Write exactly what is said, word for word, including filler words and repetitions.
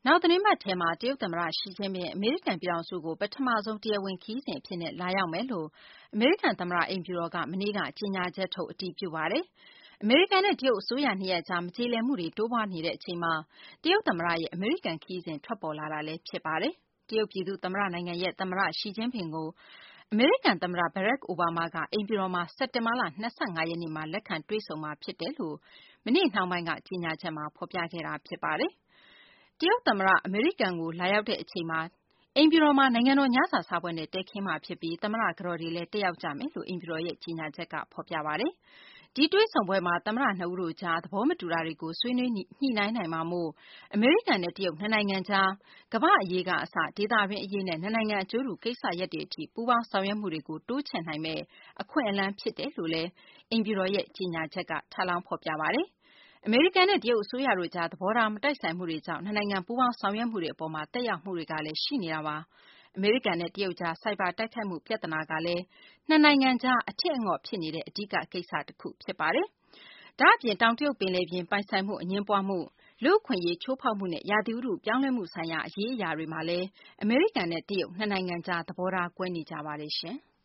နောက်သီတင်းပတ်ထဲမှာ တရုတ်သမ္မတ Xi Jinping အမေရိကန်ပြည်ထောင်စုကို ပထမဆုံး တရားဝင်ခရီးစဉ်အဖြစ် လာရောက်မယ်လို့ အမေရိကန်သမ္မတအိမ်ဖြူတော်က မနေ့က ကြေညာချက်ထုတ် အတည်ပြုပါတယ်။ အမေရိကန်နဲ့ တရုတ်အစိုးရ နှစ်ရပ်ကြား မကျေလည်မှုတွေ တိုးပွားနေချိန်မှာ တရုတ်သမ္မတရဲ့ အမေရိကန်ခရီးစဉ် ထွက်ပေါ်လာတာလည်း ဖြစ်ပါတယ်။ တရုတ်ပြည်သူ့သမ္မတနိုင်ငံရဲ့ သမ္မတ Xi Jinping ကို အမေရိကန်သမ္မတ Barack Obama က အိမ်ဖြူတော်မှာ စက်တင်ဘာလ ၂၅ ရက်နေ့မှာ လက်ခံတွေ့ဆုံမှာ ဖြစ်တယ်လို့ မနေ့နှောင်းပိုင်းက ကြေညာချက်မှာ ဖော်ပြခဲ့တာ ဖြစ်ပါတယ်။ တရုတ်သမ္မတ အမေရိကန်ကို လာရောက်ချိန်မှာ အိမ်ဖြူတော်မှာ နိုင်ငံတော် ညစာစားပွဲနဲ့ တည်းခင်းမှာဖြစ်ပြီး သမ္မတကတော်တွေလည်း တက်ရောက်ကြမယ်လို့ အိမ်ဖြူတော်ရဲ့ ကြေညာချက်က ဖော်ပြပါတယ်။ ဒီတွေ့ဆုံပွဲမှာ သမ္မတ နှစ်ဦးတို့ကြား သဘောမတူတာတွေကို ဆွေးနွေးညှိနှိုင်းနိုင်မှာမို့ အမေရိကန်နဲ့ တရုတ် နှစ်နိုင်ငံကြား ကမ္ဘာ့အရေးကအစ ဒေသတွင်းအရေးနဲ့ နှစ်နိုင်ငံ အကျိုးတူကိစ္စရပ်တွေအထိ ပူးပေါင်းဆောင်ရွက်မှုတွေကို တိုးချဲ့နိုင်မယ့် အခွင့်အလမ်း ဖြစ်တယ်လို့လည်း အိမ်ဖြူတော်ရဲ့ ကြေညာချက်က ထပ်လောင်း ဖော်ပြပါတယ်။ အမေရိကန်နဲ့ တရုတ်အစိုးရတို့ကြား သဘောထား မတိုက်ဆိုင်မှုတွေကြောင့် နှစ်နိုင်ငံ ပူးပေါင်းဆောင်ရွက်မှုတွေအပေါ်မှာ သက်ရောက်မှုတွေကလည်း ရှိနေတာပါ။ အမေရိကန်နဲ့ တရုတ်ကြား ဆိုက်ဘာတိုက်ခိုက်မှု ပြဿနာကလည်း နှစ်နိုင်ငံကြား အထစ်အငေါ့ဖြစ်နေတဲ့ အဓိကကိစ္စတခု ဖြစ်ပါတယ်။ ဒါ့အပြင် တောင်တရုတ်ပင်လယ်ပြင် ပိုင်ဆိုင်မှု အငြင်းပွားမှု၊ လူ့အခွင့်အရေး ချိုးဖောက်မှုနဲ့ ရာသီဥတု ပြောင်းလဲမှုဆိုင်ရာ အရေးအရာတွေမှာလည်း အမေရိကန်နဲ့ တရုတ် နှစ်နိုင်ငံကြား သဘောထား ကွဲနေကြပါတယ်။